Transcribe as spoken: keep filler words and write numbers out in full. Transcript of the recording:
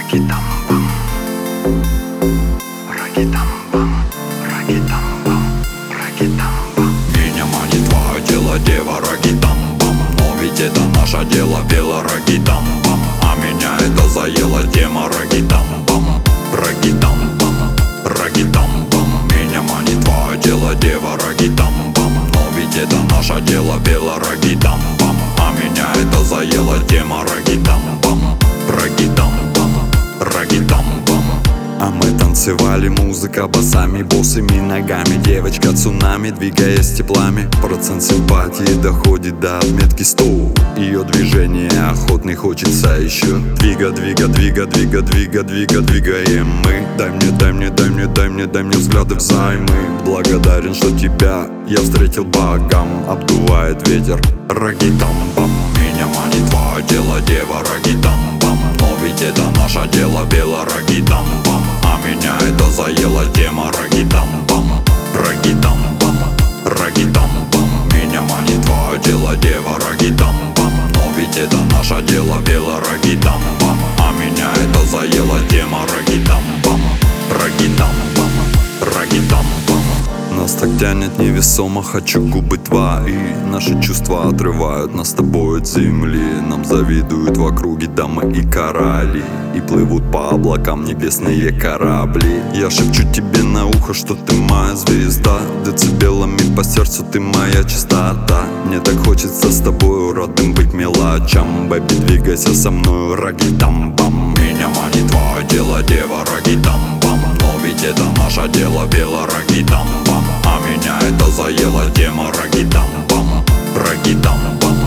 Раги-там-бам, раги-там-бам, раги-там-бам, раги-там-бам. Меня манит твое тело, дева, раги-там-бам. Но ведь это наше дело, бело, раги-там-бам. А меня это заело, тема, раги-там-бам. Раги-там-бам, раги-там-бам. Меня манит твое тело, дева, раги-там-бам. Но ведь это наше дело, бело, раги-там-бам. А меня это заело, тема, раги-там-бам. Раги-там-бам, раги-там-бам. А мы танцевали, музыка басами, босыми ногами. Девочка цунами, двигаясь теплами. Процент симпатии доходит до отметки сто. Ее движение охотный хочется еще. Двига, двига, двига, двига, двига, двига, двигаем мы. Дай мне, дай мне, дай мне, дай мне, дай мне взгляды взаймы. Благодарен, что тебя я встретил богам. Обдувает ветер, раги-там-бам. Меня манит твое тело, дева, раги-там-бам. Но ведь это наше дело, бело, раги-там-бам. А меня это заело, тема, раги-там-бам. Раги-там-бам, раги-там-бам. Меня манит твое тело, дева, раги-там-бам. Но ведь это наше дело, бело, раги-там-бам. А меня это заело, тема, раги-там-бам. Раги-там-бам, раги-там-бам. Нас так тянет невесомо, хочу губы твои. Наши чувства отрывают нас с тобой от земли. Нам завидуют в округе дамы и короли. И плывут по облакам небесные корабли. Я шепчу тебе на ухо, что ты моя звезда. Децибелами по сердцу ты моя чистота. Мне так хочется с тобой родным быть мелочам. Бэби, двигайся со мной, раги-там-бам. Меня манит твое тело, дева, раги-там-бам. Но ведь это наше дело, бело, раги-там-бам. А меня это заело, тема, раги-там-бам. Раги-там-бам,